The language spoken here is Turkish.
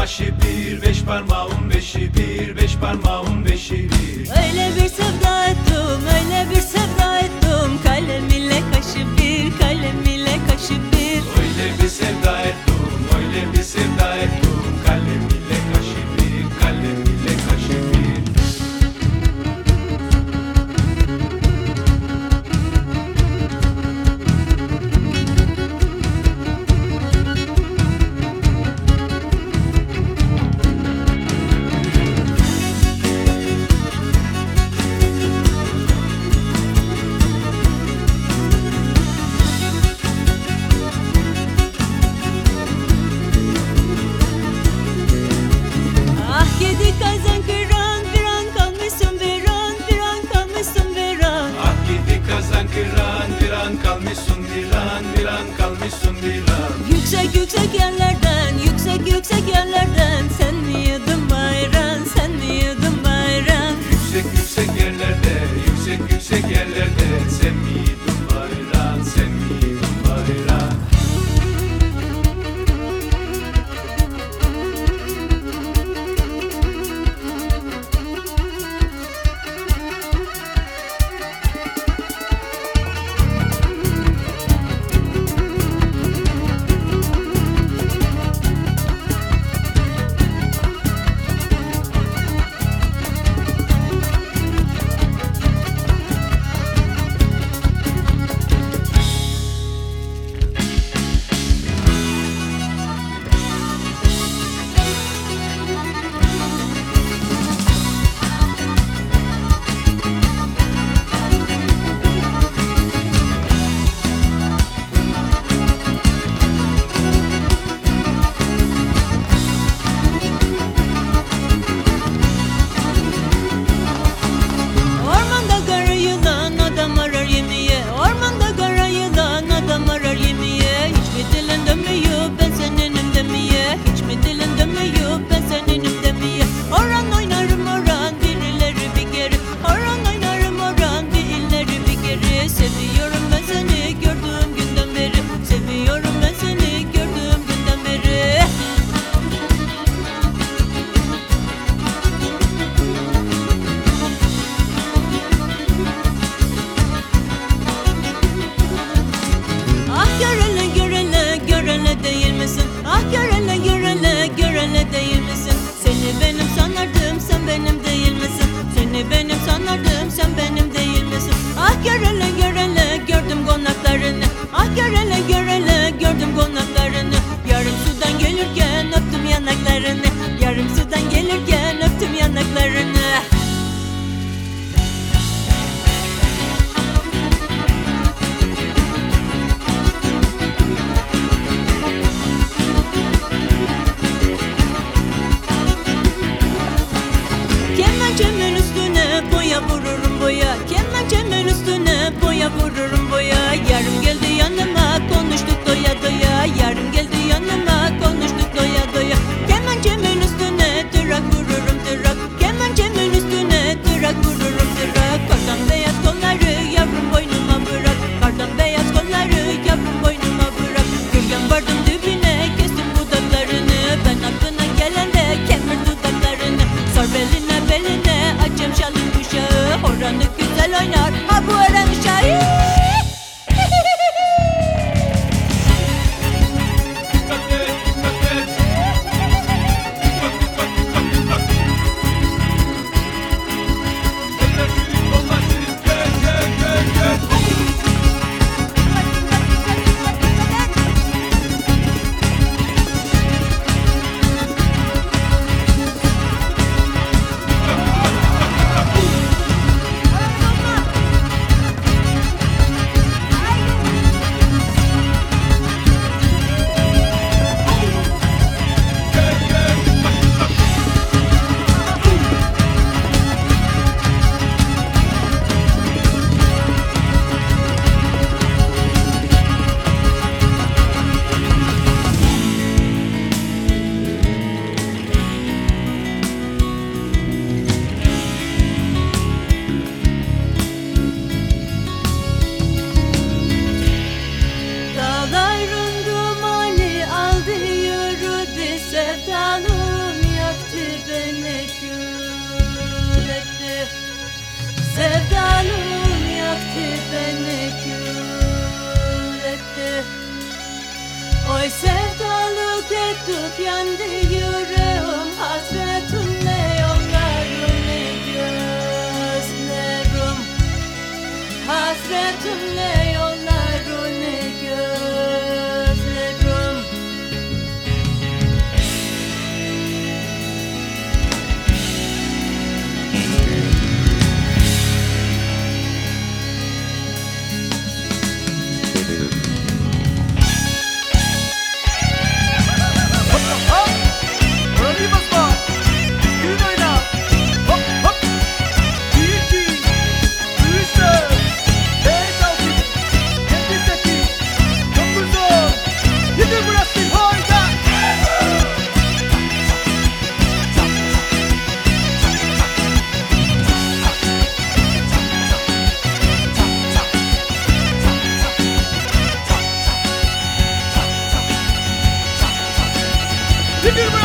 kaşı bir, beş parmağın beşi bir, beş parmağın beşi bir. Öyle bir sevda ettim, öyle bir sevda ettim. Kalem ile kaşı bir, kalem ile kaşı bir. Öyle bir sevda ettim, öyle bir sevda ettim. Kalem ile kaşı bir, kalem ile kaşı bir. Ah yedi kazan kıran, bir an kalmışsın bir an, bir an kalmışsın bir an. Ah gidi kazan kıran, bir an kalmışsın bir an, bir an kalmışsın bir an. Yüksek yüksek yerlerden, yüksek yüksek yerlerden sen mi yedin bayram, sen mi yedin bayram? Yüksek yüksek yerlerde, yüksek yüksek yerlerde sen miydin bayram, sen miydin bayram? Ormanda kara yılan adam arar yemeye, ormanda kara yılan adam arar yemeye. Hiç mi dilin dönmüyor ben seninim demeye, hiç mi dilin dönmüyor ben seninim demeye. Oran oynarım oran bir ileri bir geri, oran oynarım oran bir ileri bir geri. Seviyorum ben seni gördüğüm günden beri, seviyorum ben seni gördüğüm günden beri. Ah görele görele görele değil misin? Ah görele görele görele değil misin? Seni benim sanardım sen benim değil misin? Seni benim sanardım sen benim değil misin? Ah görele görele gördüm konaklarını, ah görele görele gördüm konaklarını. Yarım sudan gelirken öptüm yanaklarını, yarım sudan gelirken öptüm yanaklarını. Kemençemin üstüne boya vururum boya, kemençemin üstüne boya vururum boya. Yarım geldi yanıma konuştuk doya doya, yarım geldi yanıma konuştuk doya doya. Kemençemin üstüne tırak vururum tırak, kemençemin üstüne tırak vururum tırak. Kardan beyaz kolları yavrum boynuma bırak, kardan beyaz kolları yavrum boynuma bırak. Gölgen vardım dibine kestim budaklarını, ben aklına gelende kemir dudaklarını. Sar beline beline açım şalın kuşağı, oranı güzel oynar ha bu öğren uşağı. Yıkıl